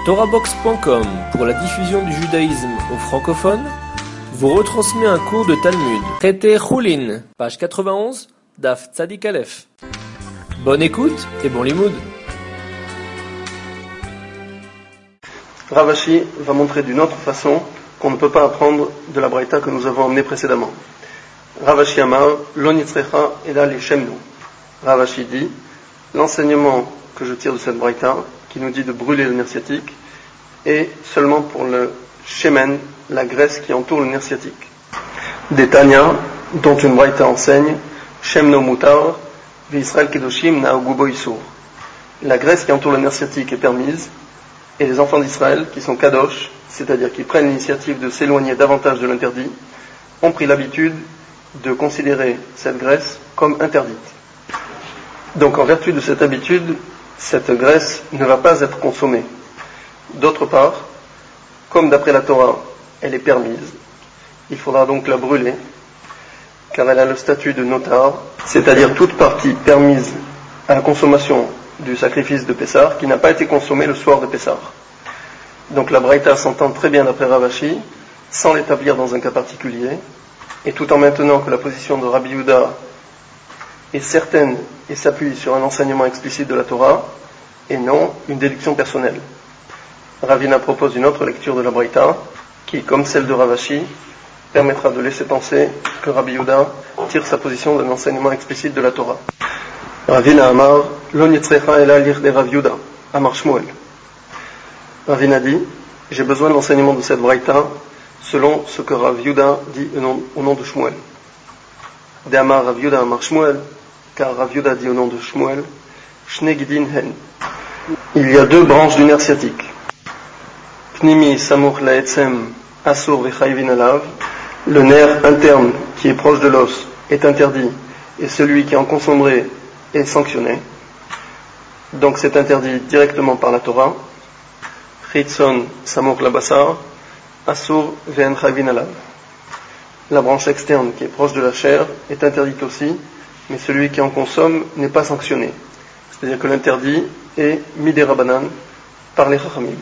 TorahBox.com, pour la diffusion du judaïsme aux francophones, vous retransmet un cours de Talmud. Traité Choulin, page 91, Daf Tzadik Aleph. Bonne écoute et bon limoud. Rav Ashi va montrer d'une autre façon qu'on ne peut pas apprendre de la braïta que nous avons emmenée précédemment. Rav Ashi Amar, lo nitzrecha ela l'shemnu. Rav Ashi dit, l'enseignement que je tire de cette braïta, qui nous dit de brûler le nerf sciatique, est seulement pour le shemen, la graisse qui entoure le nerf sciatique. Des Tanya, dont une braïta enseigne, shemno mutar, v'Israël kedoshim na'agubo isur. La graisse qui entoure le nerf sciatique est permise, et les enfants d'Israël, qui sont kadosh, c'est-à-dire qui prennent l'initiative de s'éloigner davantage de l'interdit, ont pris l'habitude de considérer cette graisse comme interdite. Donc en vertu de cette habitude, cette graisse ne va pas être consommée. D'autre part, comme d'après la Torah, elle est permise, il faudra donc la brûler, car elle a le statut de notar, c'est-à-dire toute partie permise à la consommation du sacrifice de Pessah, qui n'a pas été consommé le soir de Pessah. Donc la braïta s'entend très bien d'après Rav Ashi, sans l'établir dans un cas particulier, et tout en maintenant que la position de Rabbi Yehuda est certaine et s'appuie sur un enseignement explicite de la Torah, et non une déduction personnelle. Ravina propose une autre lecture de la braïta, qui, comme celle de Rav Ashi, permettra de laisser penser que Rabbi Yehuda tire sa position d'un enseignement explicite de la Torah. Ravina Amar, lo nitzrecha ela l'irde Rav Yehuda, Amar Shmuel. Ravina dit, j'ai besoin de l'enseignement de cette braïta selon ce que Rav Yehuda dit au nom de Shmuel. De Amar Rav Yehuda Amar Shmuel, car Rav Yehuda dit au nom de Shmuel, Shne Gidin Hen. Il y a deux branches du nerf sciatique. Pnimi Samuch Laetzem Asur Vechayvin Alav. Le nerf interne qui est proche de l'os est interdit et celui qui en consommerait est sanctionné. Donc c'est interdit directement par la Torah. Chitzon Samuch Labasar Asur Ve'en Chayvin Alav. La branche externe qui est proche de la chair est interdite aussi, mais celui qui en consomme n'est pas sanctionné. C'est-à-dire que l'interdit est midé Rabbanan par les Chachamim.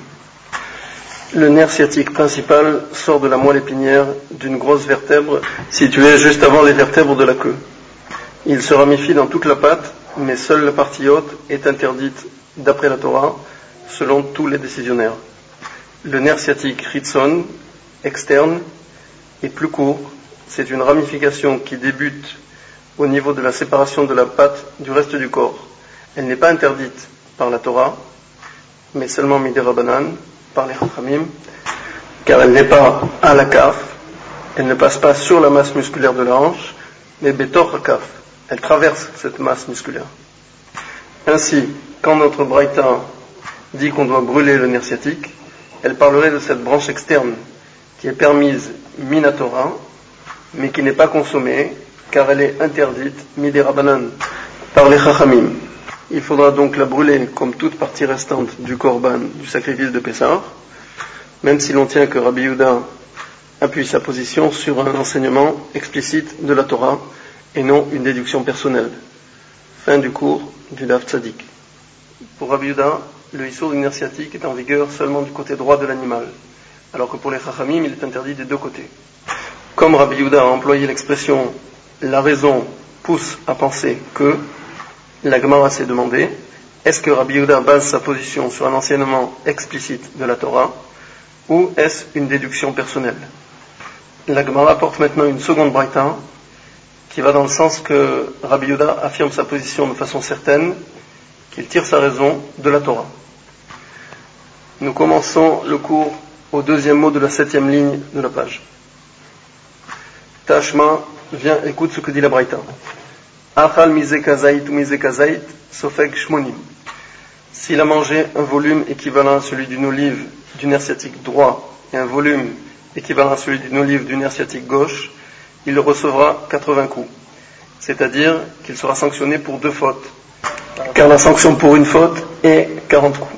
Le nerf sciatique principal sort de la moelle épinière d'une grosse vertèbre située juste avant les vertèbres de la queue. Il se ramifie dans toute la patte, mais seule la partie haute est interdite d'après la Torah, selon tous les décisionnaires. Le nerf sciatique Ritzon, externe, est plus court. C'est une ramification qui débute au niveau de la séparation de la patte du reste du corps. Elle n'est pas interdite par la Torah, mais seulement midé Rabbanan, par les Chachamim, car elle n'est pas à la kaf, elle ne passe pas sur la masse musculaire de la hanche, mais betor hakaf, elle traverse cette masse musculaire. Ainsi, quand notre braïta dit qu'on doit brûler le nerf sciatique, elle parlerait de cette branche externe qui est permise minatora, mais qui n'est pas consommée, car elle est interdite midé Rabbanan par les Chachamim. Il faudra donc la brûler comme toute partie restante du korban du sacrifice de Pessah, même si l'on tient que Rabbi Yehuda appuie sa position sur un enseignement explicite de la Torah et non une déduction personnelle. Fin du cours du Daf Tzadik. Pour Rabbi Yehuda, le issur du nerf sciatique est en vigueur seulement du côté droit de l'animal, alors que pour les Chachamim, il est interdit des deux côtés. Comme Rabbi Yehuda a employé l'expression « la raison pousse à penser que », la Gemara s'est demandé, est-ce que Rabbi Yehuda base sa position sur un enseignement explicite de la Torah, ou est-ce une déduction personnelle? La Gemara apporte maintenant une seconde braïta, qui va dans le sens que Rabbi Yehuda affirme sa position de façon certaine, qu'il tire sa raison de la Torah. Nous commençons le cours au deuxième mot de la 7e ligne de la page. Tashma, viens, écoute ce que dit la braïta. Achal mise kazait ou mise kazait, sofek shmonim. S'il a mangé un volume équivalent à celui d'une olive du nerf sciatique droit et un volume équivalent à celui d'une olive du nerf sciatique gauche, il recevra 80 coups. C'est-à-dire qu'il sera sanctionné pour 2 fautes. Car la sanction pour une faute est 40 coups.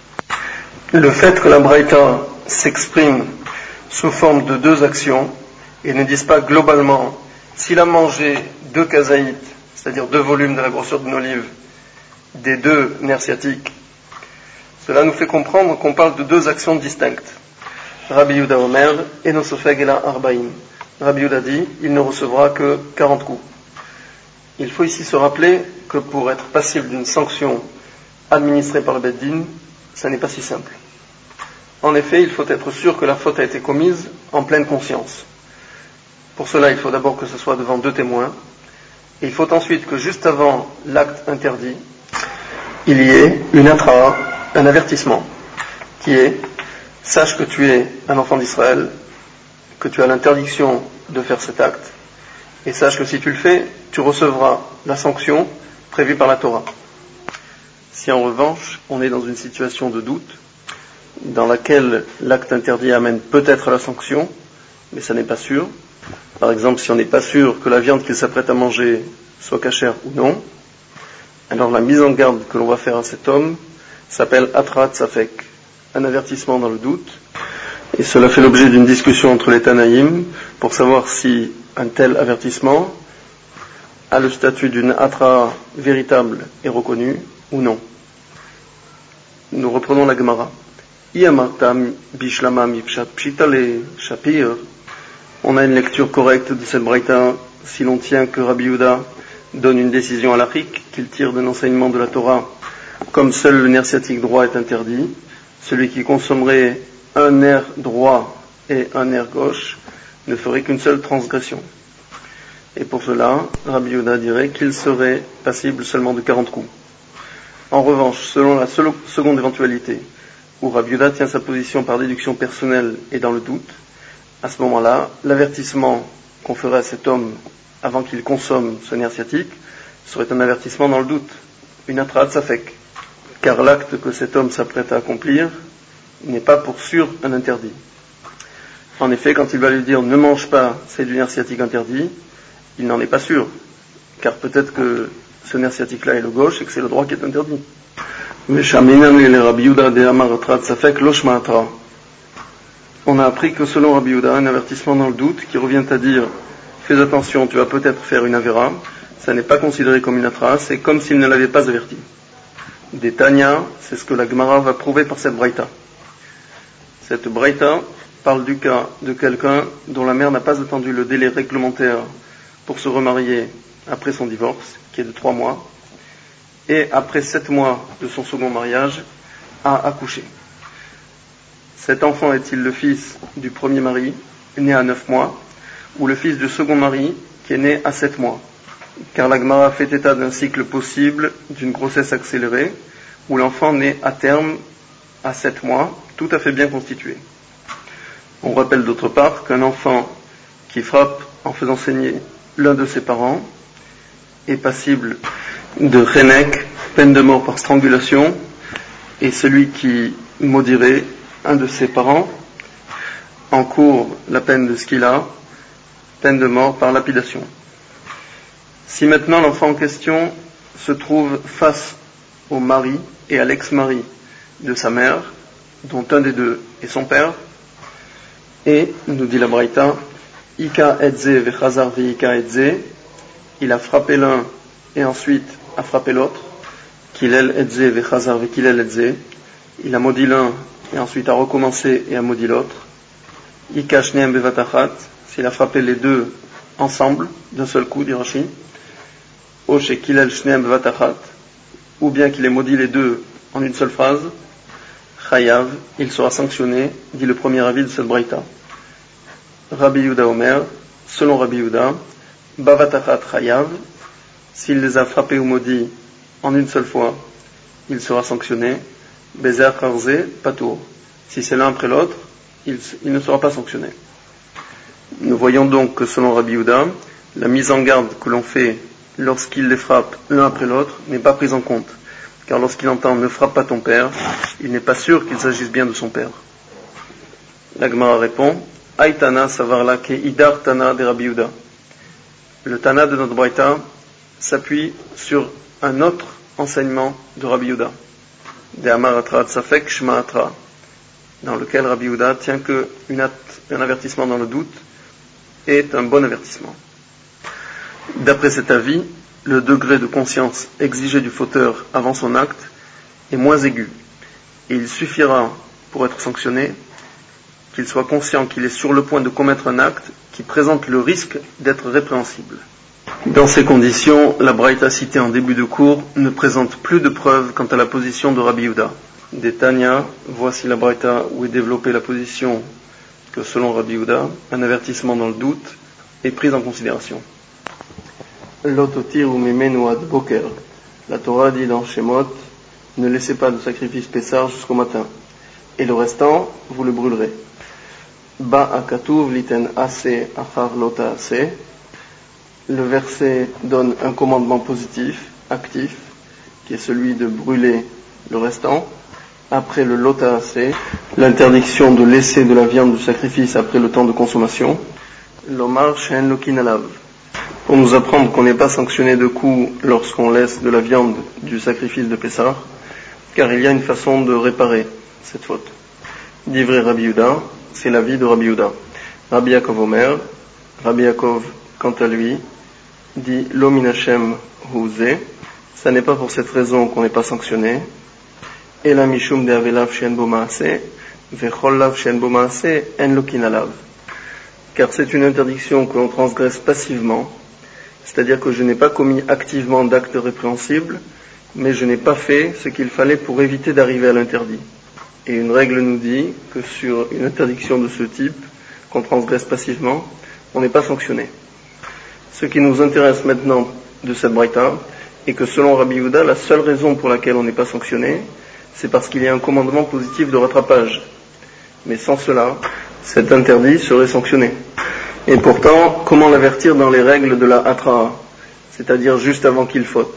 Le fait que la braïta s'exprime sous forme de 2 actions et ne dise pas globalement s'il a mangé 2 kazaït, c'est-à-dire 2 volumes de la grosseur d'une olive, des 2 nerfs sciatiques, Cela nous fait comprendre qu'on parle de deux actions distinctes. Rabbi Yehuda Omer, Eno Sofeg Ela Arba'im. Rabbi Yehuda dit, il ne recevra que 40 coups. Il faut ici se rappeler que pour être passible d'une sanction administrée par le Beit Din, ça n'est pas si simple. En effet, il faut être sûr que la faute a été commise en pleine conscience. Pour cela, il faut d'abord que ce soit devant deux témoins. Et il faut ensuite que juste avant l'acte interdit, il y ait une intra, un avertissement, qui est « Sache que tu es un enfant d'Israël, que tu as l'interdiction de faire cet acte, et sache que si tu le fais, tu recevras la sanction prévue par la Torah. » Si en revanche, on est dans une situation de doute, dans laquelle l'acte interdit amène peut-être à la sanction, mais ça n'est pas sûr. Par exemple, si on n'est pas sûr que la viande qu'il s'apprête à manger soit cachère ou non, alors la mise en garde que l'on va faire à cet homme s'appelle Atrat Safek, un avertissement dans le doute, et cela fait l'objet d'une discussion entre les Tanaïm pour savoir si un tel avertissement a le statut d'une Atra véritable et reconnue ou non. Nous reprenons la Gemara. On a une lecture correcte de cette braïta si l'on tient que Rabbi Yehuda donne une décision halachique qu'il tire d'un enseignement de la Torah, comme seul le nerf sciatique droit est interdit. Celui qui consommerait un nerf droit et un nerf gauche ne ferait qu'une seule transgression. Et pour cela, Rabbi Yehuda dirait qu'il serait passible seulement de 40 coups. En revanche, selon la seconde éventualité, où Rabbi Yehuda tient sa position par déduction personnelle et dans le doute, à ce moment-là, l'avertissement qu'on ferait à cet homme avant qu'il consomme ce nerf sciatique serait un avertissement dans le doute, une atrat safek, car l'acte que cet homme s'apprête à accomplir n'est pas pour sûr un interdit. En effet, quand il va lui dire « ne mange pas, c'est du nerf sciatique interdit », il n'en est pas sûr, car peut-être que ce nerf sciatique-là est le gauche et que c'est le droit qui est interdit. On a appris que selon Rabbi Yehuda, un avertissement dans le doute qui revient à dire « fais attention, tu vas peut-être faire une avéra », ça n'est pas considéré comme une atras, c'est comme s'il ne l'avait pas averti. Des Tanya, c'est ce que la Gemara va prouver par cette braïta. Cette braïta parle du cas de quelqu'un dont la mère n'a pas attendu le délai réglementaire pour se remarier après son divorce, qui est de 3 mois, et après 7 mois de son second mariage, a accouché. Cet enfant est-il le fils du premier mari, né à 9 mois, ou le fils du second mari, qui est né à 7 mois? Car la Gemara fait état d'un cycle possible d'une grossesse accélérée, où l'enfant naît à terme à 7 mois, tout à fait bien constitué. On rappelle d'autre part qu'un enfant qui frappe en faisant saigner l'un de ses parents est passible de chenek, peine de mort par strangulation, et celui qui maudirait un de ses parents encourt la peine de skila, peine de mort par lapidation. Si maintenant l'enfant en question se trouve face au mari et à l'ex-mari de sa mère, dont un des deux est son père, et, nous dit la Braïta, Ika etze vechazar veika etze, il a frappé l'un et ensuite a frappé l'autre, Kilel etze vechazar vekilel etze, il a maudit l'un et ensuite a recommencé et a maudit l'autre, Ika shneem bevatachat, s'il a frappé les deux ensemble, d'un seul coup, dit Rashi, O shekilel shneem bevatachat, ou bien qu'il ait maudit les deux en une seule phrase, Chayav, il sera sanctionné, dit le premier avis de cette braïta. Rabbi Yehuda Omer, selon Rabbi Yehuda, Bavatachat Chayav, s'il les a frappés ou maudits en une seule fois, il sera sanctionné. Bezer Karze Patour, si c'est l'un après l'autre, il ne sera pas sanctionné. Nous voyons donc que selon Rabbi Yehuda, la mise en garde que l'on fait lorsqu'il les frappe l'un après l'autre n'est pas prise en compte. Car lorsqu'il entend « ne frappe pas ton père », il n'est pas sûr qu'il s'agisse bien de son père. La Gemara répond « Aïtana savarla ke idar tana de Rabbi Yehuda ». Le tana de notre braïta s'appuie sur un autre enseignement de Rabbi Yehuda, de Amar Atrat Safek Shma Atra, dans lequel Rabbi Yehuda tient qu'un avertissement dans le doute est un bon avertissement. D'après cet avis, le degré de conscience exigé du fauteur avant son acte est moins aigu, et il suffira pour être sanctionné qu'il soit conscient qu'il est sur le point de commettre un acte qui présente le risque d'être répréhensible. Dans ces conditions, la braïta citée en début de cours ne présente plus de preuves quant à la position de Rabbi Yehuda. Des Tanya, voici la braïta où est développée la position que selon Rabbi Yehuda, un avertissement dans le doute est pris en considération. Lototir ou mimenu ad boker. La Torah dit dans Shemot, ne laissez pas de sacrifice Pessar jusqu'au matin, et le restant, vous le brûlerez. Ba akatuv liten ase achar lota ase. Le verset donne un commandement positif, actif, qui est celui de brûler le restant. Après le lota ase, l'interdiction de laisser de la viande du sacrifice après le temps de consommation. L'omar shen lokin alav. Pour nous apprendre qu'on n'est pas sanctionné de coup lorsqu'on laisse de la viande du sacrifice de Pessah, car il y a une façon de réparer cette faute. D'ivrei Rabbi Yehuda, c'est l'avis de Rabbi Yehuda. Rabbi Yaakov Omer, Rabbi Yaakov, quant à lui, dit Lo min Hashem hu ze, ça n'est pas pour cette raison qu'on n'est pas sanctionné. Ela mishum de avelav shen bo maaseh, vechol lav shen bo maaseh, en lokin alav. Car c'est une interdiction que l'on transgresse passivement, c'est-à-dire que je n'ai pas commis activement d'actes répréhensibles, mais je n'ai pas fait ce qu'il fallait pour éviter d'arriver à l'interdit. Et une règle nous dit que sur une interdiction de ce type, qu'on transgresse passivement, on n'est pas sanctionné. Ce qui nous intéresse maintenant de cette braïta est que selon Rabbi Yehuda, la seule raison pour laquelle on n'est pas sanctionné, c'est parce qu'il y a un commandement positif de rattrapage. Mais sans cela, cet interdit serait sanctionné. Et pourtant, comment l'avertir dans les règles de la hatra, c'est-à-dire juste avant qu'il faute?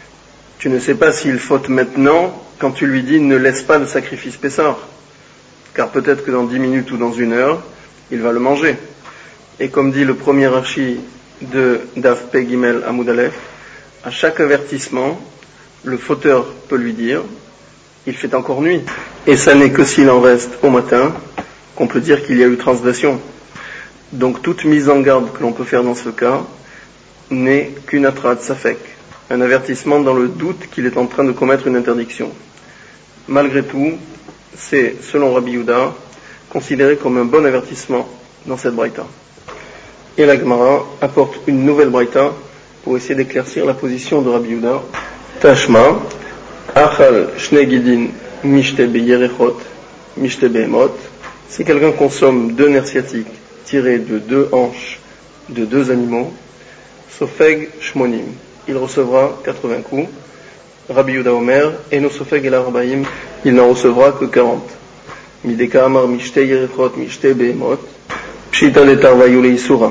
Tu ne sais pas s'il faute maintenant quand tu lui dis ne laisse pas de sacrifice Pessah, car peut-être que dans 10 minutes ou dans 1 heure, il va le manger. Et comme dit le premier archi de Daf Pe Gimel Amud Aleph, à chaque avertissement, le fauteur peut lui dire il fait encore nuit. Et ça n'est que s'il en reste au matin qu'on peut dire qu'il y a eu transgression. Donc toute mise en garde que l'on peut faire dans ce cas n'est qu'une atrat safek, un avertissement dans le doute qu'il est en train de commettre une interdiction. Malgré tout, c'est, selon Rabbi Yehuda, considéré comme un bon avertissement dans cette braïta. Et la Gemara apporte une nouvelle braïta pour essayer d'éclaircir la position de Rabbi Yehuda. Tashma, achal shne gidin mishte beyerechot mishte behemot. Si quelqu'un consomme 2 nerfs sciatiques tirés de 2 hanches de 2 animaux, sofeg shmonim, il recevra 80 coups. Rabbi Yehuda Omer, eno sofeg el arbaim, il n'en recevra que 40. Mideka amar mishte yerechot mishte behemot, pshita letarvayu leisura.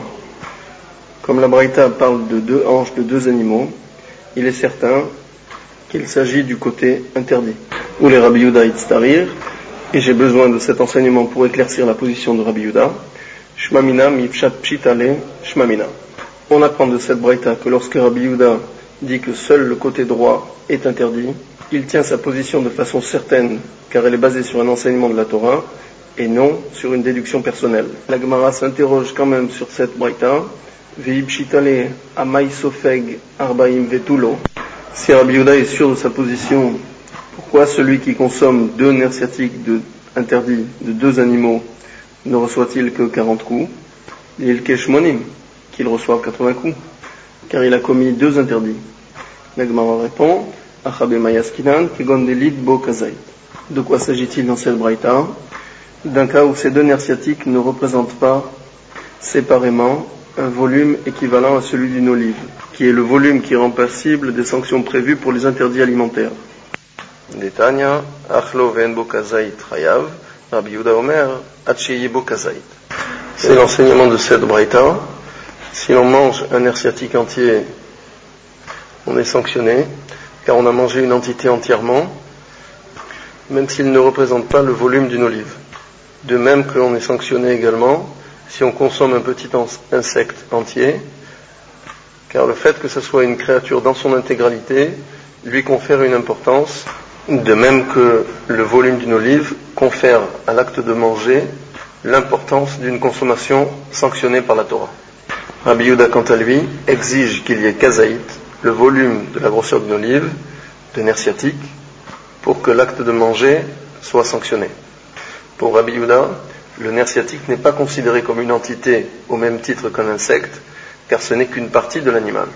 Comme la braïta parle de 2 hanches de 2 animaux, il est certain qu'il s'agit du côté interdit. Ou les Rabbi Yehuda itztarir, et j'ai besoin de cet enseignement pour éclaircir la position de Rabbi Yehuda. Shmamina mipshat pshitale shmamina. On apprend de cette braïta que lorsque Rabbi Yehuda dit que seul le côté droit est interdit, il tient sa position de façon certaine, car elle est basée sur un enseignement de la Torah, et non sur une déduction personnelle. La Gemara s'interroge quand même sur cette braïta. Ve'ipshitale amai sofeg arbaim vetulo. Si Rabbi Yehuda est sûr de sa position, pourquoi celui qui consomme 2 nerfs sciatiques interdits de 2 animaux ne reçoit-il que 40 coups? Il keshmonim, qu'il reçoive 80 coups, car il a commis 2 interdits. La Gemara répond, Achabe mayaskinan kegon delit bo kazait. De quoi s'agit-il dans cette braïta? D'un cas où ces 2 nerfs sciatiques ne représentent pas séparément un volume équivalent à celui d'une olive, qui est le volume qui rend passible des sanctions prévues pour les interdits alimentaires. Detanya, achlo ve'en bo kazait chayav, Rabbi Yehuda Omer, atcheye bo kazait. C'est l'enseignement de cette braïta. Si l'on mange un nerf sciatique entier, on est sanctionné, car on a mangé une entité entièrement, même s'il ne représente pas le volume d'une olive. De même que l'on est sanctionné également si on consomme un petit insecte entier, car le fait que ce soit une créature dans son intégralité lui confère une importance, de même que le volume d'une olive confère à l'acte de manger l'importance d'une consommation sanctionnée par la Torah. Rabbi Yehuda, quant à lui, exige qu'il y ait kazaït, le volume de la grosseur d'une olive, de nerf sciatique, pour que l'acte de manger soit sanctionné. Pour Rabbi Yehuda, le nerf sciatique n'est pas considéré comme une entité au même titre qu'un insecte, car ce n'est qu'une partie de l'animal.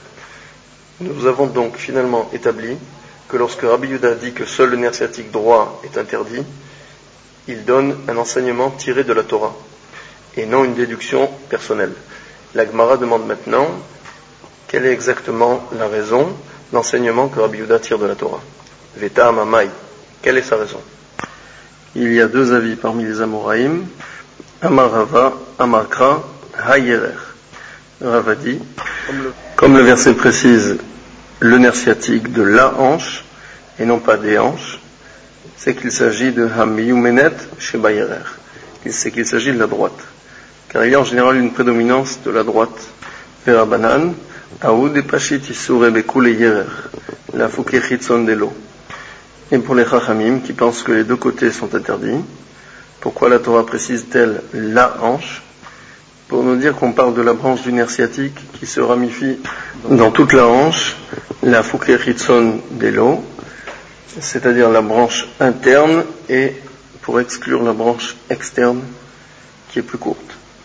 Nous avons donc finalement établi que lorsque Rabbi Yehuda dit que seul le nerf sciatique droit est interdit, il donne un enseignement tiré de la Torah, et non une déduction personnelle. La Gemara demande maintenant quelle est exactement la raison, l'enseignement que Rabbi Yehuda tire de la Torah. Veta Amamai, quelle est sa raison? Il y a deux avis parmi les Amoraïm. Amar Rava, Amar Kra, Hayerer. Rava dit, comme le verset précise le nerf sciatique de la hanche et non pas des hanches, c'est qu'il s'agit de Hamiyumenet chez Bayerer. C'est qu'il s'agit de la droite. Car il y a en général une prédominance de la droite. Verabanan, Aoud et Pashit Isure Bekule Yerer, la Fouke Chitzon de l'eau. Et pour les Chachamim qui pensent que les deux côtés sont interdits, pourquoi la Torah précise-t-elle la hanche? Pour nous dire qu'on parle de la branche du nerf sciatique qui se ramifie dans toute la hanche, la Fouke Chitzon de l'eau, c'est-à-dire la branche interne, et pour exclure la branche externe qui est plus courte.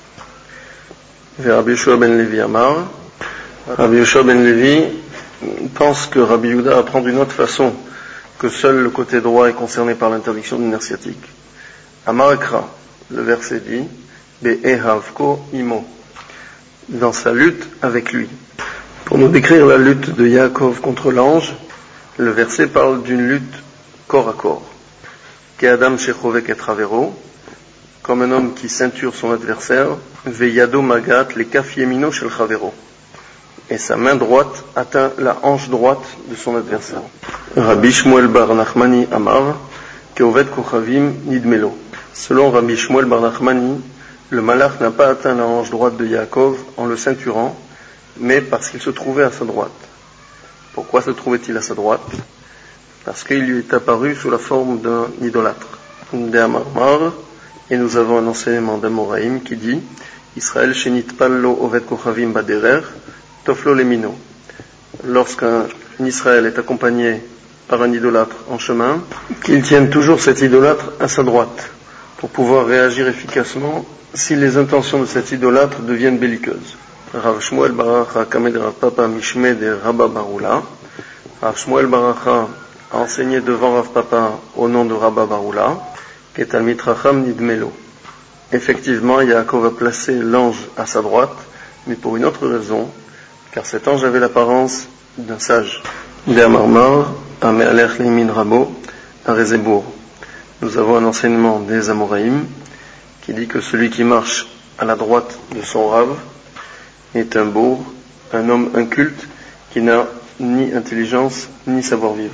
Vers Rabbi Yoshua ben Levi Amar, Rabbi Yoshua ben Levi pense que Rabbi Yehuda apprend d'une autre façon que seul le côté droit est concerné par l'interdiction du nerf sciatique. Amar Ekra, le verset dit, Be'ehavko imo, dans sa lutte avec lui. Pour nous décrire la lutte de Yaakov contre l'ange, le verset parle d'une lutte corps à corps. Ke'adam shechovek et travero, comme un homme qui ceinture son adversaire, ve'yado magat le kaf yemino shel chavero, et sa main droite atteint la hanche droite de son adversaire. Rabbi Shmuel bar Nachmani Amar, Keovet Kochavim Nidmelo. Selon Rabbi Shmuel bar Nachmani, le malach n'a pas atteint la hanche droite de Yaakov en le ceinturant, mais parce qu'il se trouvait à sa droite. Pourquoi se trouvait-il à sa droite? Parce qu'il lui est apparu sous la forme d'un idolâtre. De'amarmar, et nous avons un enseignement d'Amoraïm qui dit Israël shenit pallo ovet kochavim baderer, toflo lemino. Lorsqu'un Israël est accompagné par un idolâtre en chemin, qu'il tienne toujours cet idolâtre à sa droite, pour pouvoir réagir efficacement si les intentions de cet idolâtre deviennent belliqueuses. Rav Shmuel Baracha Kamed Rav Papa Mishme de Rabba Barula. Rav Shmuel Baracha a enseigné devant Rav Papa au nom de Rabba Barula, Ketalmit Racham Nidmelo. Effectivement, Yaakov a placé l'ange à sa droite, mais pour une autre raison, car cet ange avait l'apparence d'un sage. De Amarmar, Amealech Limin Rabo, à Rezebour. Nous avons un enseignement des Amoraïm qui dit que celui qui marche à la droite de son Rav est un bourg, un homme inculte qui n'a ni intelligence ni savoir-vivre.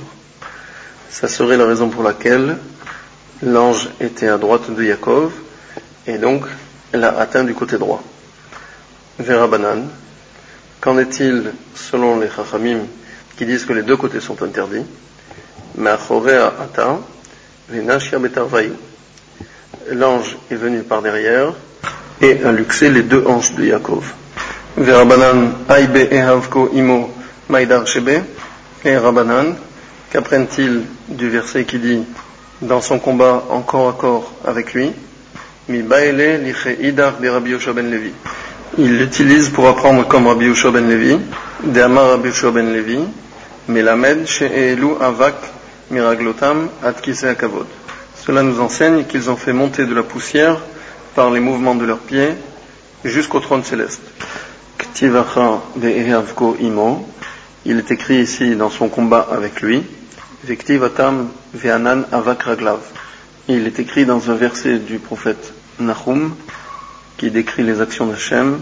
Ça serait la raison pour laquelle l'ange était à droite de Yaakov et donc l'a atteint du côté droit. Verabanan, qu'en est-il selon les Chachamim qui disent que les deux côtés sont interdits? Ma'achorea ata v'nashia betarvayu. L'ange est venu par derrière et a luxé les deux hanches de Yaakov. Verabanan aibe ehavko imo maïdar shebe. Et Rabanan, qu'apprennent-ils du verset qui dit dans son combat en corps à corps avec lui, mi baele liche idar de Rabbi Yoshua ben Levi. Il l'utilise pour apprendre comme Rabbi Yoshua ben Levi, de Amar Rabbi Yoshua ben Levi, melamed she'elu avak miraglotam ad kisei hakavod. Cela nous enseigne qu'ils ont fait monter de la poussière par les mouvements de leurs pieds jusqu'au trône céleste. Ktivacha be'ehavko imo. Il est écrit ici dans son combat avec lui, Vektivatam ve'anan avak raglav. Il est écrit dans un verset du prophète Nahum qui décrit les actions d'Hachem.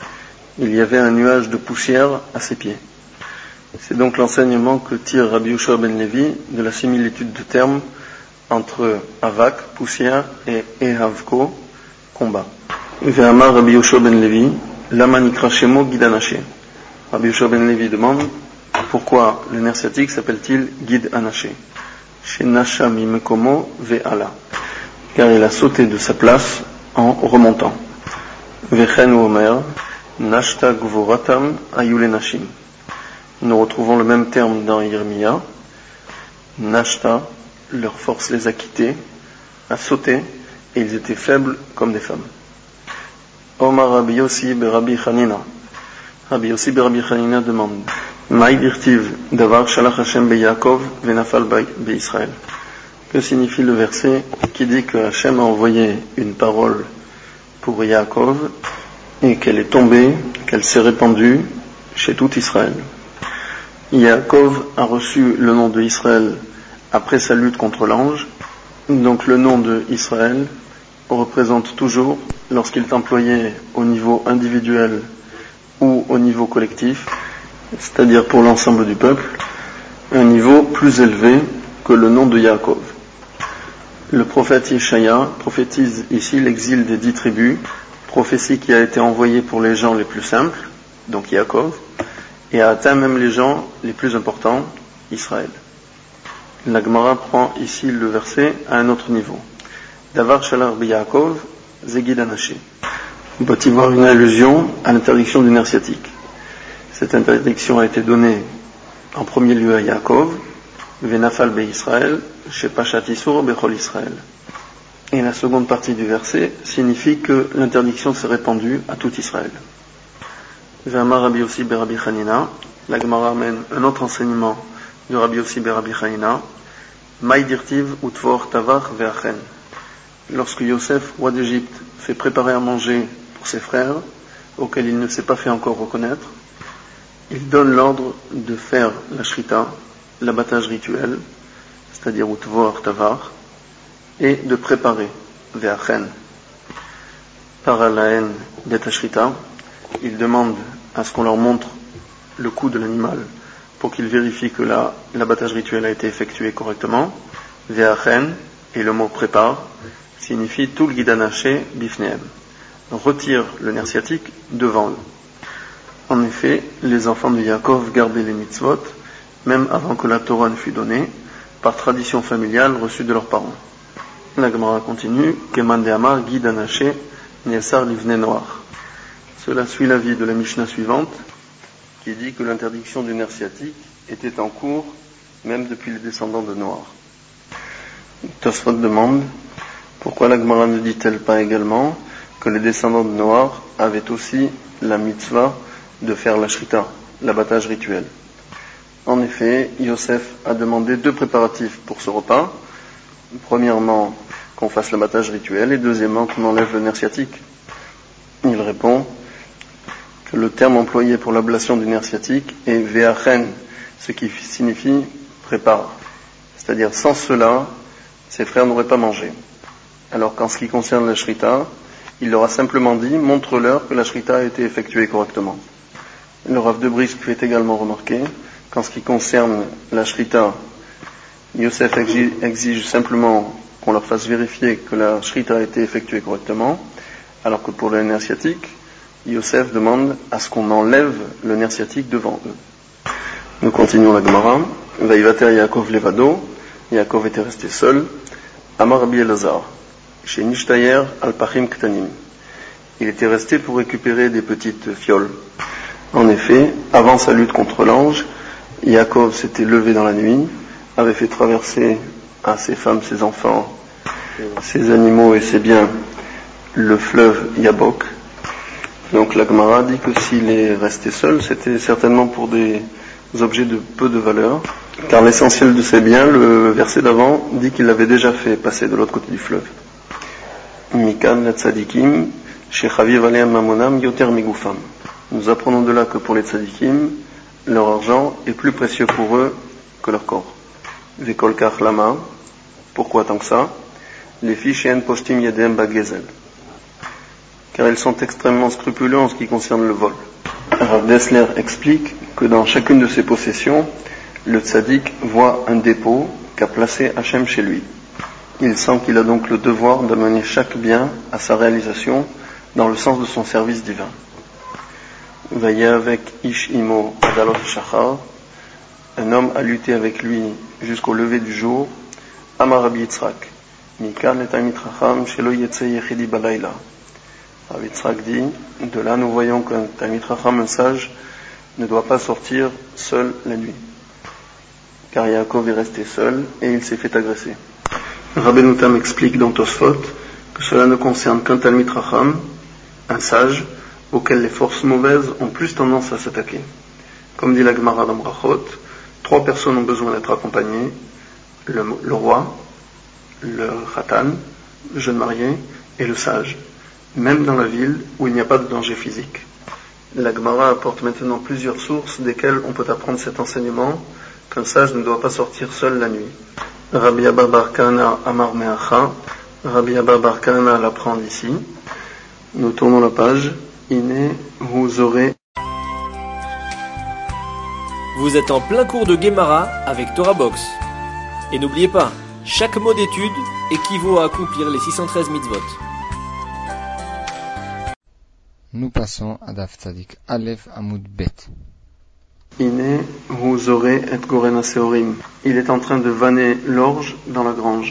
Il y avait un nuage de poussière à ses pieds. C'est donc l'enseignement que tire Rabbi Yoshua ben Levi de la similitude de termes entre avak, poussière, et ehavko, combat. Ve'amar Rabbi Yoshua ben Levi, lama nikra shemo gidanaché. Rabbi Yoshua ben Levi demande pourquoi le nerf sciatique s'appelle-t-il guide anaché? Chez Nasha mimekomo ve'ala, car il a sauté de sa place en remontant. Vechen omer nashta gvoratam ayule nashim. Nous retrouvons le même terme dans Yirmiya. Nashta, leur force les a quittés, a sauté, et ils étaient faibles comme des femmes. Omar Rabbi Yossi Berabi Chanina. Rabbi Yossi Berabi Chanina demande Maï dirtiv davar shalach Hashem be Yaakov venafal be Israël. Que signifie le verset qui dit que Hashem a envoyé une parole pour Yaakov et qu'elle est tombée, qu'elle s'est répandue chez tout Israël. Yaakov a reçu le nom de Israël après sa lutte contre l'ange, donc le nom de Israël représente toujours, lorsqu'il est employé au niveau individuel ou au niveau collectif, c'est-à-dire pour l'ensemble du peuple, un niveau plus élevé que le nom de Yaakov. Le prophète Yeshaya prophétise ici l'exil des 10 tribus, prophétie qui a été envoyée pour les gens les plus simples, donc Yaakov, et a atteint même les gens les plus importants, Israël. La Gemara prend ici le verset à un autre niveau. Davar shalar bi Yaakov, zegid anaché. On peut y voir une allusion à l'interdiction du nerf sciatique. Cette interdiction a été donnée en premier lieu à Yaakov, venafal be Israël, chez Pachat Isur bechol Israël. Et la seconde partie du verset signifie que l'interdiction s'est répandue à tout Israël. V'amar Rabbi Yossi Berabi Chanina, la Gemara amène un autre enseignement de Rabbi Yossi Berabi Chanina, Maï dirtiv utvor tavar ve'achen. Lorsque Yosef, roi d'Égypte, fait préparer à manger pour ses frères, auxquels il ne s'est pas fait encore reconnaître, il donne l'ordre de faire la shrita, l'abattage rituel, c'est-à-dire utvor tavar, et de préparer ve'achen. Par la haine d'Etashrita, il demande à ce qu'on leur montre le coup de l'animal pour qu'ils vérifient que l'abattage rituel a été effectué correctement. Ve'achen, et le mot prépare, signifie tout le guidanaché bifneem, retire le nerf sciatique devant eux. En effet, les enfants de Yaakov gardaient les mitzvot, même avant que la Torah ne fût donnée, par tradition familiale reçue de leurs parents. La Gemara continue, Keman de Amar guidanaché Niesar livne noir. Cela suit l'avis de la Mishnah suivante, qui dit que l'interdiction du nerf sciatique était en cours même depuis les descendants de Noir. Tosfot demande pourquoi la Gemara ne dit-elle pas également que les descendants de Noir avaient aussi la mitzvah de faire la shrita, l'abattage rituel. En effet, Yosef a demandé 2 préparatifs pour ce repas. Premièrement, qu'on fasse l'abattage rituel, et deuxièmement, qu'on enlève le nerf sciatique. Il répond que le terme employé pour l'ablation du nerf sciatique est ve'achen, ce qui signifie prépare. C'est-à-dire, sans cela, ses frères n'auraient pas mangé. Alors qu'en ce qui concerne la shrita, il leur a simplement dit, montre-leur que la shrita a été effectuée correctement. Le Rav de Brisk fait également remarquer qu'en ce qui concerne la shrita, Yosef exige simplement qu'on leur fasse vérifier que la shrita a été effectuée correctement, alors que pour le nerf sciatique, Yosef demande à ce qu'on enlève le nerf sciatique devant eux. Nous continuons la Gemara. Vaïvater Yaakov levado, Yaakov était resté seul. Amar Rabbi Elazar, chez Nishtayer al-Pachim Ktanim. Il était resté pour récupérer des petites fioles. En effet, avant sa lutte contre l'ange, Yaakov s'était levé dans la nuit, avait fait traverser à ses femmes, ses enfants, ses animaux et ses biens le fleuve Yabok. Donc la Gemara dit que s'il est resté seul, c'était certainement pour des objets de peu de valeur, car l'essentiel de ses biens, le verset d'avant, dit qu'il l'avait déjà fait passer de l'autre côté du fleuve. Mikan la tzadikim, shechaviv aleim mamonam yoter migufam. Nous apprenons de là que pour les tzadikim, leur argent est plus précieux pour eux que leur corps. Vekol kach lama, pourquoi tant que ça? Les fiches en postim yedem bagezel, car ils sont extrêmement scrupuleux en ce qui concerne le vol. Rav Dessler explique que dans chacune de ses possessions, le tzaddik voit un dépôt qu'a placé Hachem chez lui. Il sent qu'il a donc le devoir d'amener chaque bien à sa réalisation dans le sens de son service divin. Vaya avec Ish Imo Adalot Shachar, un homme a lutté avec lui jusqu'au lever du jour. Amar Rabbi Yitzhak, Mikan et Tamit Racham Shelo Yetse Yechidi Balayla. Rabbi Yitzhak dit, de là nous voyons qu'un Tamit Racham, un sage, ne doit pas sortir seul la nuit. car Yaakov est resté seul et il s'est fait agresser. Rabbeinu Tam explique dans Tosfot que cela ne concerne qu'un Talmid Racham, un sage, auquel les forces mauvaises ont plus tendance à s'attaquer. Comme dit la Gemara dans Brachot, 3 personnes ont besoin d'être accompagnées, le roi, le Khatan, le jeune marié, et le sage, même dans la ville où il n'y a pas de danger physique. La Gemara apporte maintenant plusieurs sources desquelles on peut apprendre cet enseignement qu'un sage ne doit pas sortir seul la nuit. Rabbi Abba bar Kahana Amar Meacha, Rabbi Abba bar Kahana l'apprend d'ici. Nous tournons la page. Iné, vous aurez. Vous êtes en plein cours de Gemara avec Torah Box. Et n'oubliez pas, chaque mot d'étude équivaut à accomplir les 613 mitzvot. Nous passons à Daf Tzadik Aleph Amud Bet. Iné, vous aurez et Gorena Seorim. Il est en train de vanner l'orge dans la grange.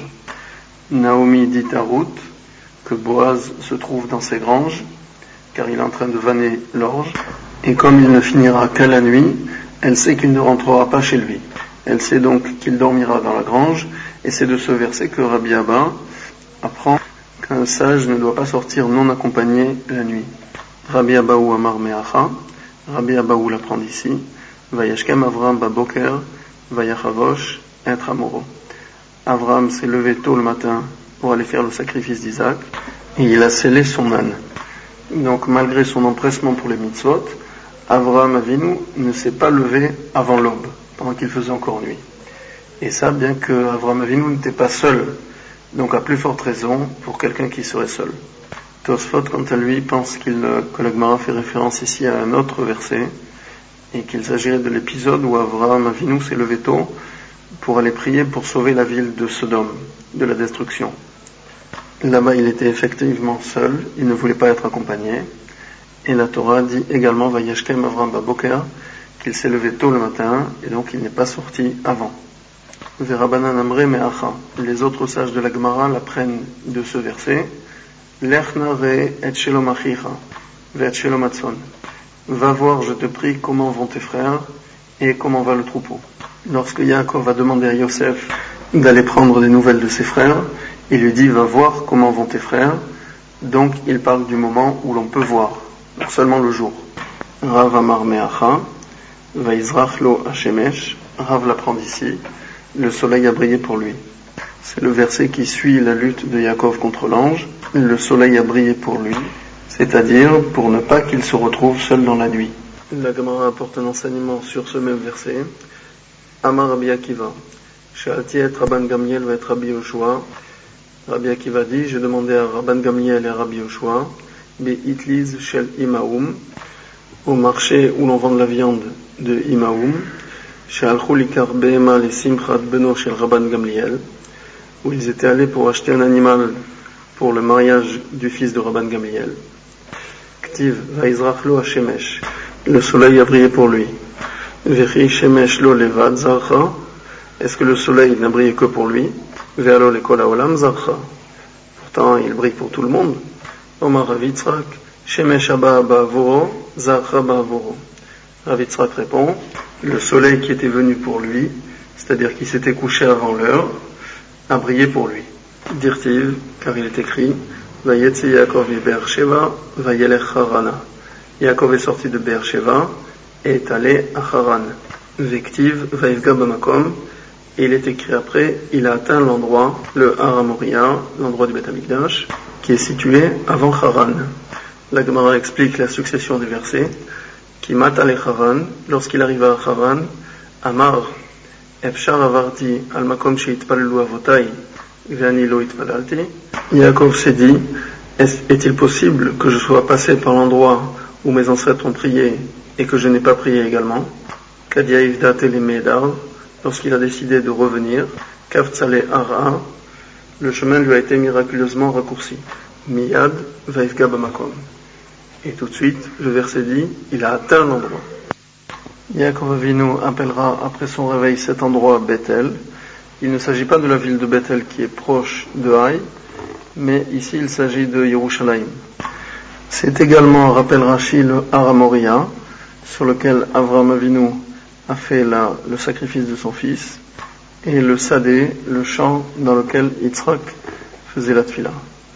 Naomi dit à Ruth que Boaz se trouve dans ses granges, car il est en train de vanner l'orge, et comme il ne finira qu'à la nuit, elle sait qu'il ne rentrera pas chez lui. Elle sait donc qu'il dormira dans la grange, et c'est de ce verset que Rabbi Abba apprend qu'un sage ne doit pas sortir non accompagné la nuit. Rabbi Abba ou Amar Meacha, Rabbi Abba ou l'apprend ici, Vayashkem Avram Baboker, Vayachavosh, et Amoro. Avram s'est levé tôt le matin pour aller faire le sacrifice d'Isaac, et il a scellé son âne. Donc malgré son empressement pour les mitzvot, Avraham Avinu ne s'est pas levé avant l'aube, pendant qu'il faisait encore nuit. Et ça, bien que Avraham Avinu n'était pas seul, donc à plus forte raison pour quelqu'un qui serait seul. Tosfot, quant à lui, pense que la Gemara fait référence ici à un autre verset, et qu'il s'agirait de l'épisode où Avraham Avinu s'est levé tôt pour aller prier pour sauver la ville de Sodome, de la destruction. Là-bas, il était effectivement seul, il ne voulait pas être accompagné. Et la Torah dit également, Vayashkem Avram Baboker, qu'il s'est levé tôt le matin, et donc il n'est pas sorti avant. Verabanan Amre Meacha. Les autres sages de la Gemara l'apprennent de ce verset. Lechna re et shelom achicha, ve et shelom atzon. Va voir, je te prie, comment vont tes frères, et comment va le troupeau. Lorsque Yaakov va demander à Yosef d'aller prendre des nouvelles de ses frères, il lui dit, va voir comment vont tes frères. Donc il parle du moment où l'on peut voir, donc seulement le jour. Rav Amar Meacha, Vaizrach lo Hashemesh. Rav l'apprend ici, le soleil a brillé pour lui. C'est le verset qui suit la lutte de Yaakov contre l'ange. Le soleil a brillé pour lui, c'est-à-dire pour ne pas qu'il se retrouve seul dans la nuit. La Gemara apporte un enseignement sur ce même verset. Amar Rabbi Akiva, She'alti et Rabban Gamliel va être Rabbi Yoshua. Rabbi Akiva dit, j'ai demandé à Rabban Gamliel et à Rabbi Yoshua, Be'itliz shel Imaoum, au marché où l'on vend de la viande de Imaoum, She'alchou likar be'ema le simchat beno shel Rabban Gamliel, où ils étaient allés pour acheter un animal pour le mariage du fils de Rabban Gamliel. Ktiv va'izrach lo Hashemesh, le soleil a brillé pour lui. Vechi shemesh lo levad zarcha, est-ce que le soleil n'a brillé que pour lui? Ve'alo lekol haolam zarcha, pourtant il brille pour tout le monde. Omar Rav Yitzhak, shemesh haba ba'avoro, zarcha ba'avoro. Rav Yitzhak répond, le soleil qui était venu pour lui, c'est-à-dire qui s'était couché avant l'heure, a brillé pour lui. Dirtiv, car il est écrit, Vayetze Yaakov mi Be'er Sheva, vayelech Harana. Yaakov est sorti de Be'er Sheva et est allé à Haran. Vektiv, Vayivga b'makom, et il est écrit après, il a atteint l'endroit, le Har HaMoriah, l'endroit du Beth Amikdash, qui est situé avant Haran. La Gemara explique la succession des versets. Qui mat ale Haran, lorsqu'il arriva à Haran, Amar, Efshar avarti al makom sheitpalelu avotai, ve'ani lo itpalalti. Yaakov s'est dit, est-il possible que je sois passé par l'endroit où mes ancêtres ont prié et que je n'ai pas prié également? Kadia ivdat ele medar, lorsqu'il a décidé de revenir, Kavtzale ara, le chemin lui a été miraculeusement raccourci. Miyad vaivga bamakom. Et tout de suite, le verset dit, il a atteint l'endroit. Yaakov Avinu appellera après son réveil cet endroit Bethel. Il ne s'agit pas de la ville de Bethel qui est proche de Haï, mais ici il s'agit de Yerushalayim. C'est également, rappelle Rashi, le Har HaMoriah, sur lequel Avraham Avinu a fait le sacrifice de son fils, et le Sadé, le champ dans lequel Yitzhak faisait la tfila.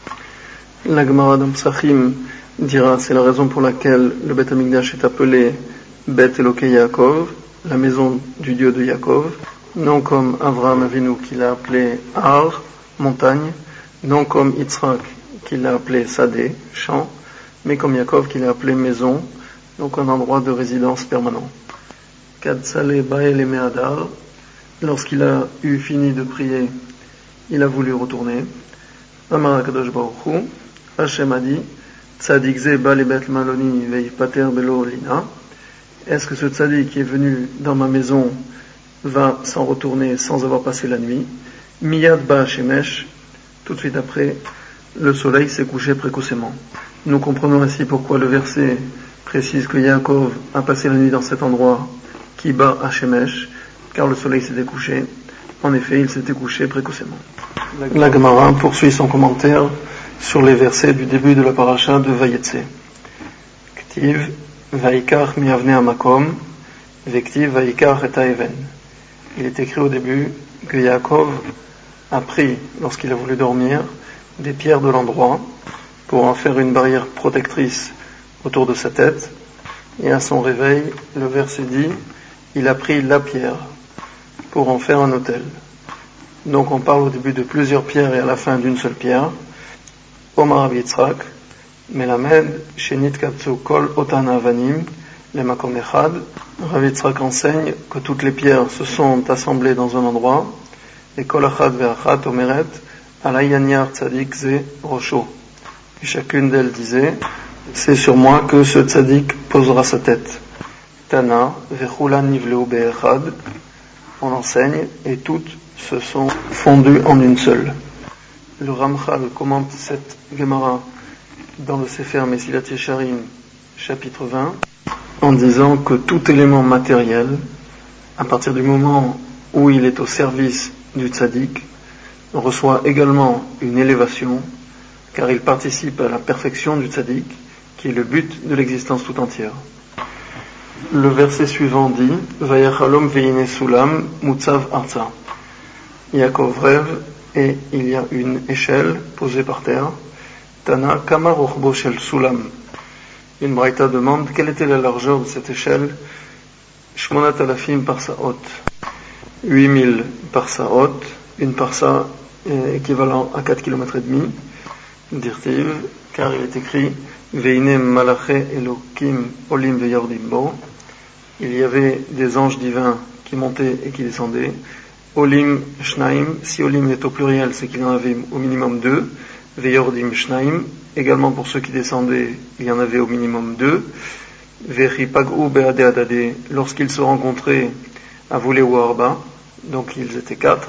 La Gemara dans Psachim dira, c'est la raison pour laquelle le Beth Amikdash est appelé Bet Elokei Yaakov, la maison du Dieu de Yaakov, non comme Avraham Avinu qui l'a appelé Ar, montagne, non comme Yitzhak qui l'a appelé Sadé, champ, mais comme Yaakov qui l'a appelé maison, donc un endroit de résidence permanent. Kad Saleh Bael Me'adar, lorsqu'il a eu fini de prier, il a voulu retourner. Amar HaKadosh Baruch Hu, Hashem a dit, Tzadik ze ba lebet maloni veipater belo lina. Est-ce que ce tzadik qui est venu dans ma maison va s'en retourner sans avoir passé la nuit? Miyad ba shemesh, tout de suite après, le soleil s'est couché précocement. Nous comprenons ainsi pourquoi le verset précise que Yaakov a passé la nuit dans cet endroit qui bat à Shemesh, car le soleil s'était couché. En effet, il s'était couché précocement. La Gemara poursuit son commentaire sur les versets du début de la paracha de Vayetse. Ktiv Vaikach miavne amakom, Vektiv Vaikach et haeven. Il est écrit au début que Yaakov a pris, lorsqu'il a voulu dormir, des pierres de l'endroit pour en faire une barrière protectrice autour de sa tête. Et à son réveil, le verset dit, il a pris la pierre pour en faire un autel. Donc on parle au début de plusieurs pierres et à la fin d'une seule pierre. Omar Rav Yitzhak, Melamed, Shenit Katsu Kol Otan Avanim, le Makom Echad. Rav Yitzhak enseigne que toutes les pierres se sont assemblées dans un endroit, et Kol Achad Ve'achat Omeret, Alayanyar Tzadik Ze Rosho. Et chacune d'elles disait, c'est sur moi que ce tzaddik posera sa tête. Tana, Vechula Nivleu Be'echad, on enseigne, et toutes se sont fondues en une seule. Le Ramchal commente cette Gemara dans le Sefer Mesilat Yesharim, chapitre 20, en disant que tout élément matériel, à partir du moment où il est au service du tzaddik, reçoit également une élévation, car il participe à la perfection du tzaddik, qui est le but de l'existence tout entière. Le verset suivant dit, Vayachalom veine sulam mutzav arza. Yaakov rêve et il y a une échelle posée par terre. Tana kama rochbo shel sulam. Une braïta demande quelle était la largeur de cette échelle. Shmonat alafim parsaot. 8000 parsaot. Une parsa équivalent à 4 km et demi. Dirtiv, car il est écrit Veine malache elokim olim veyordim bo. Il y avait des anges divins qui montaient et qui descendaient. Olim shnaim, si olim est au pluriel, c'est qu'il y en avait au minimum 2. Veyordim shnaim, également pour ceux qui descendaient, il y en avait au minimum 2. Vechipagou beade adade, lorsqu'ils se rencontraient à voler ou à arba, donc ils étaient 4.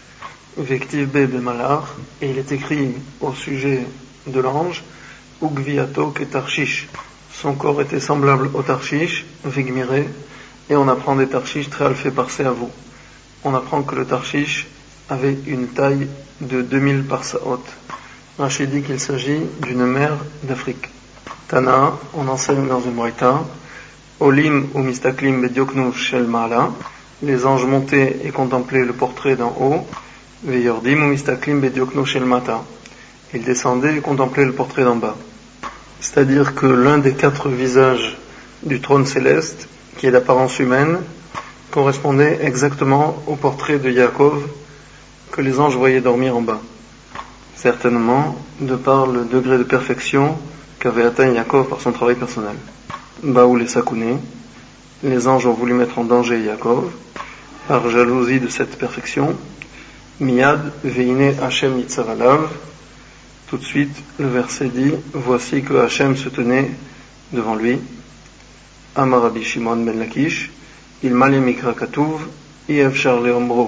Vektiv be bemalar, et il est écrit au sujet de l'ange, Ugviato ke Tarshish. Son corps était semblable au Tarshish, Vigmiré, et on apprend des Tarshish très alphés parsés à vous. On apprend que le Tarshish avait une taille de 2000 parsaot. Rachid dit qu'il s'agit d'une mer d'Afrique. Tana, on enseigne dans une braïta, Olim ou mistaklim bedioknu shel ma'ala, les anges montaient et contemplaient le portrait d'en haut, Veyordim ou mistaklim bedioknu shel mata, ils descendaient et contemplaient le portrait d'en bas. C'est-à-dire que l'un des 4 visages du trône céleste, qui est d'apparence humaine, correspondait exactement au portrait de Yaakov que les anges voyaient dormir en bas. Certainement, de par le degré de perfection qu'avait atteint Yaakov par son travail personnel. Baoul et Sakouné, les anges ont voulu mettre en danger Yaakov, par jalousie de cette perfection. Miyad veine Hashem yitzavalav. Tout de suite, le verset dit, voici que Hachem se tenait devant lui. Amar Rabbi Shimon ben Lakish, il male mikra katuv, iefshar leombro.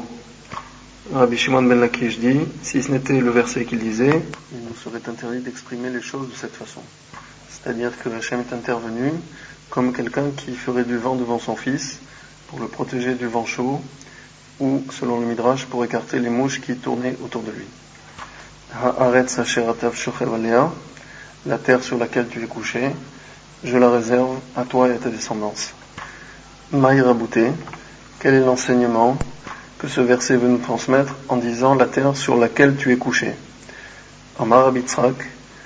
Rabbi Shimon ben Lakish dit, si ce n'était le verset qu'il disait, il nous serait interdit d'exprimer les choses de cette façon. C'est-à-dire que Hachem est intervenu comme quelqu'un qui ferait du vent devant son fils pour le protéger du vent chaud, ou, selon le Midrash, pour écarter les mouches qui tournaient autour de lui. Haaretz asher atav shochev alea, la terre sur laquelle tu es couché, je la réserve à toi et à ta descendance. Maï rabouté, Quel est l'enseignement que ce verset veut nous transmettre en disant la terre sur laquelle tu es couché? Amar Rabbi Yitzhak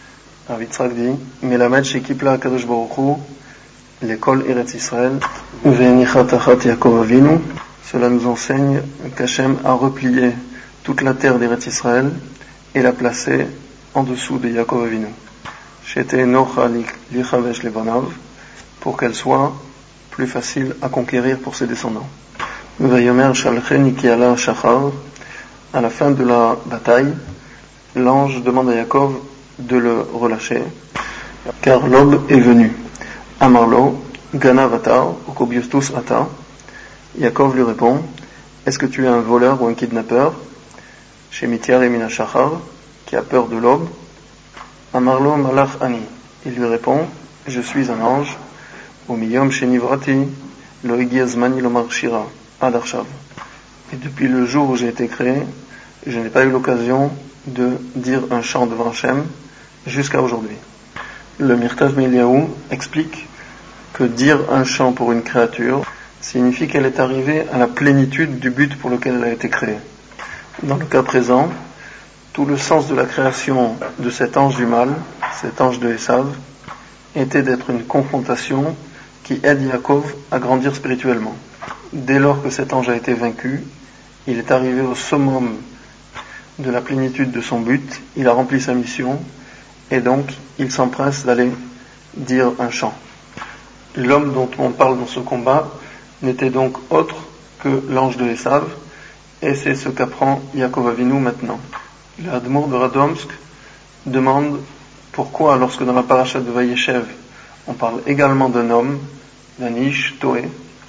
dit Melamed shekipla Kadosh Baruch Hu l'école Eretz Israël ve'enichat tachat Yaakov Avinu. Cela nous enseigne qu'Hachem a replié toute la terre d'Eretz Israël et l'a placée en dessous de Yaakov Avinu. Shete nocha lichavesh levanav, pour qu'elle soit plus facile à conquérir pour ses descendants. Vayomer shalcheni ki ala shachar, à la fin de la bataille, l'ange demande à Yaakov de le relâcher, car l'aube est venue. Amarlo, ganav ata, okobiustus ata. Yaakov lui répond, est-ce que tu es un voleur ou un kidnappeur? Chez Mitiar et Mina Shachar, qui a peur de l'aube. Amarlo malach ani. Il lui répond, je suis un ange. Au miyom shenivrati, lo igiazmani lomar shira, adarshav. Et depuis le jour où j'ai été créé, je n'ai pas eu l'occasion de dire un chant devant Hachem jusqu'à aujourd'hui. Le Mirtav Eliyahu explique que dire un chant pour une créature signifie qu'elle est arrivée à la plénitude du but pour lequel elle a été créée. Dans le cas présent, tout le sens de la création de cet ange du mal, cet ange de Esav, était d'être une confrontation qui aide Yaakov à grandir spirituellement. Dès lors que cet ange a été vaincu, il est arrivé au summum de la plénitude de son but, il a rempli sa mission, et donc il s'empresse d'aller dire un chant. L'homme dont on parle dans ce combat n'était donc autre que l'ange de Esav, et c'est ce qu'apprend Yaakov Avinu maintenant. Le Admour de Radomsk demande pourquoi, lorsque dans la paracha de Vayeshev, on parle également d'un homme, d'un Ish Toé,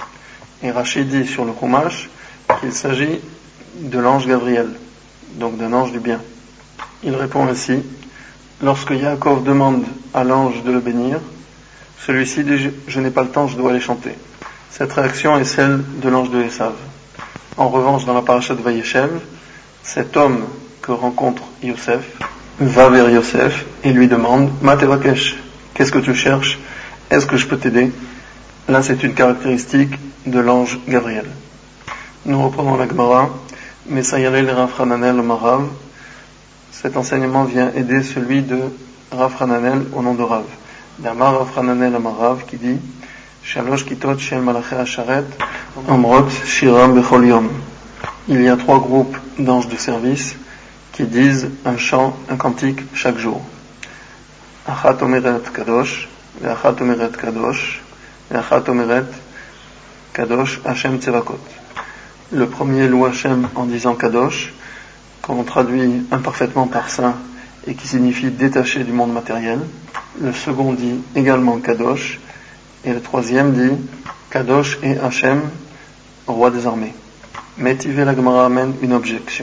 et Rashi dit sur le Chumash qu'il s'agit de l'ange Gabriel, donc d'un ange du bien. Il répond ainsi, lorsque Yaakov demande à l'ange de le bénir, celui-ci dit « Je n'ai pas le temps, je dois aller chanter ». Cette réaction est celle de l'ange de Esav. En revanche, dans la paracha de Vayeshev, cet homme que rencontre Yosef va vers Yosef et lui demande « Ma tevakesh, qu'est-ce que tu cherches? Est-ce que je peux t'aider ?» Là, c'est une caractéristique de l'ange Gabriel. Nous reprenons la Gemara. Messayalel Rav Hananel Marav. Cet enseignement vient aider celui de Rav Hananel au nom de Rav. D'Amar Rav Hananel Marav qui dit Shalosh kitot shel malaché asharet amrot shiram bechol yom. Il y a 3 groupes d'anges de service qui disent un chant, un cantique chaque jour. Achat omeret kadosh, ve'achat omeret kadosh, ve'achat omeret kadosh Hashem tzevakot. Le premier loue Hashem en disant kadosh, qu'on traduit imparfaitement par saint et qui signifie détaché du monde matériel. Le second dit également kadosh, et le troisième dit kadosh et Hashem, roi des armées. Métivé la Gemara amène une objection.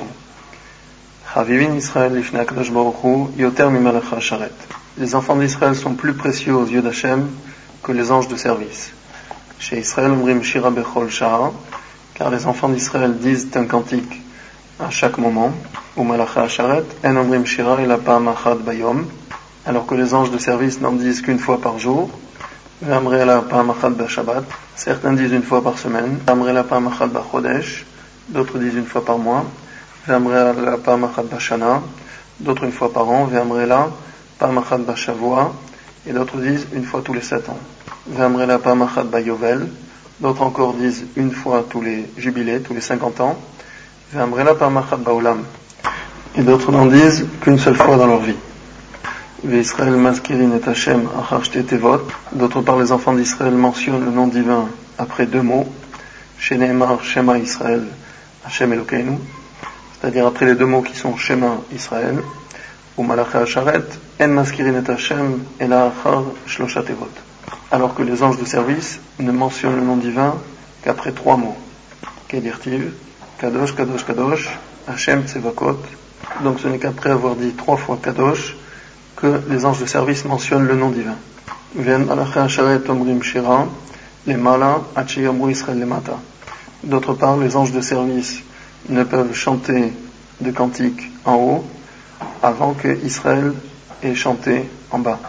Chavivin Israël lifnei Kadosh Baruch Hu yoter mimalacha asharet. Les enfants d'Israël sont plus précieux aux yeux d'Hachem que les anges de service. Chez Israël omrim shira bechol shara, car les enfants d'Israël disent un cantique à chaque moment. Ou malacha asharet en omrim shira ela pa'am achad bayom, alors que les anges de service n'en disent qu'une fois par jour. Ve'amre ela pa'am achad b'shabbat. Certains disent une fois par semaine. Ve'amre ela pa'am achad b'chodesh. D'autres disent une fois par mois. Ve'amre ela pa'am achad b'shana. D'autres une fois par an. Ve'amre ela pa'am achad b'shavua. Et d'autres disent une fois tous les 7 ans. Ve'amre ela pa'am achad b'yovel. D'autres encore disent une fois tous les jubilés, tous les 50 ans. Ve'amre ela pa'am achad ba'olam. Et d'autres n'en disent qu'une seule fois dans leur vie. Ve'Israël mazkirin et Hashem achar shte tevot. D'autre part, les enfants d'Israël mentionnent le nom divin après 2 mots. Sheneemar Shema Israël Hashem Elokeinu. C'est-à-dire après les 2 mots qui sont Shema Israël. Ou Malacha Asharet en mazkirin et Hashem ela achar shlosha tevot. Alors que les anges de service ne mentionnent le nom divin qu'après 3 mots. Kedirtiv, Kadosh, Kadosh, Kadosh, Hashem Tzevakot. Donc ce n'est qu'après avoir dit 3 fois Kadosh que les anges de service mentionnent le nom divin. D'autre part, les anges de service ne peuvent chanter de cantiques en haut avant que Israël ait chanté en bas.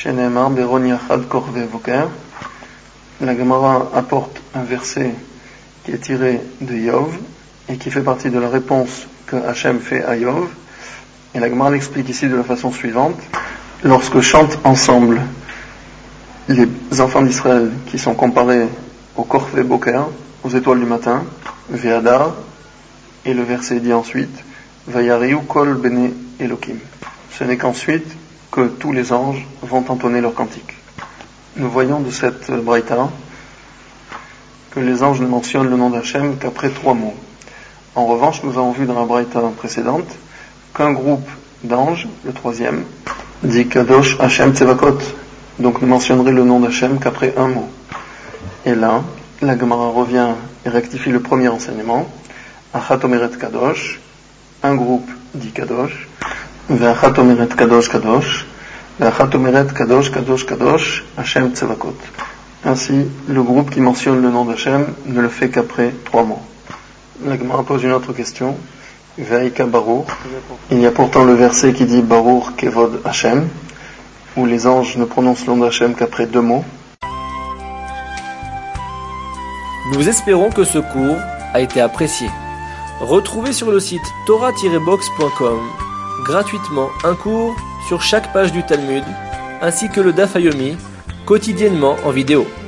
La Gemara apporte un verset qui est tiré de Yov et qui fait partie de la réponse que Hachem fait à Yov. Et la Gemara l'explique ici de la façon suivante. Lorsque chantent ensemble les enfants d'Israël qui sont comparés au Korvé Boker, aux étoiles du matin, Ve'adar, et le verset dit ensuite, Vayariu kol bene Elokim. Ce n'est qu'ensuite que tous les anges vont entonner leur cantique. Nous voyons de cette braïta que les anges ne mentionnent le nom d'Hachem qu'après 3 mots. En revanche, nous avons vu dans la braïta précédente qu'un groupe d'anges, le 3e, dit Kadosh Hachem Tsevakot, donc ne mentionnerait le nom d'Hachem qu'après 1 mot. Et là, la Gemara revient et rectifie le premier enseignement. Achat omeret Kadosh, un groupe dit Kadosh, Ve'achat omeret Kadosh Kadosh, Ve'achat omeret Kadosh Kadosh Kadosh, Hachem Tsevakot. Ainsi, le groupe qui mentionne le nom d'Hachem ne le fait qu'après 3 mots. La Gemara pose une autre question. Ve'aika Baruch. Il y a pourtant le verset qui dit Baruch Kevod Hachem, où les anges ne prononcent le nom d'Hachem qu'après 2 mots. Nous espérons que ce cours a été apprécié. Retrouvez sur le site torah-box.com gratuitement un cours sur chaque page du Talmud, ainsi que le Daf Yomi, quotidiennement en vidéo.